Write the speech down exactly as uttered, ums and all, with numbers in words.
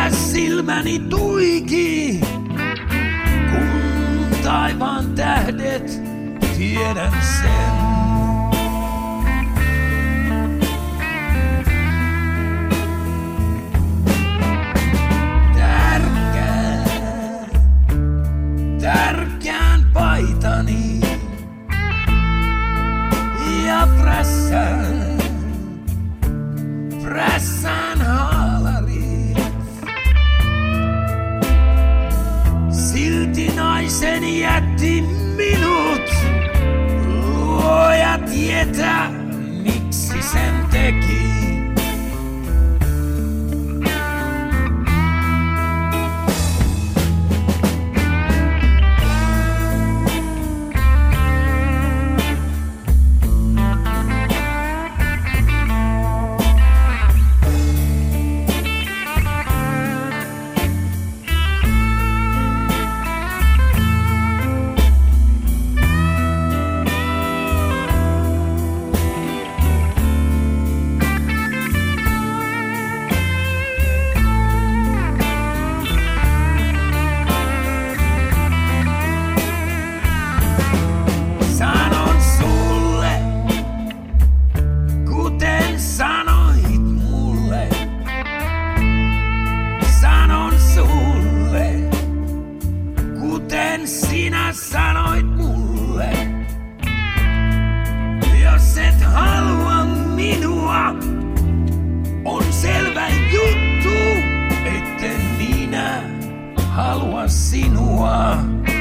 Mitä silmäni tuiki, kun taivaan tähdet tiedän sen. Tärkään, tärkään paitani ja prässään, prässään haalarit. Silti naisen jätti minut, luoja tietää miksi sen teki. Sinä sanoit mulle, jos et halua minua, on selvä juttu, etten minä halua sinua.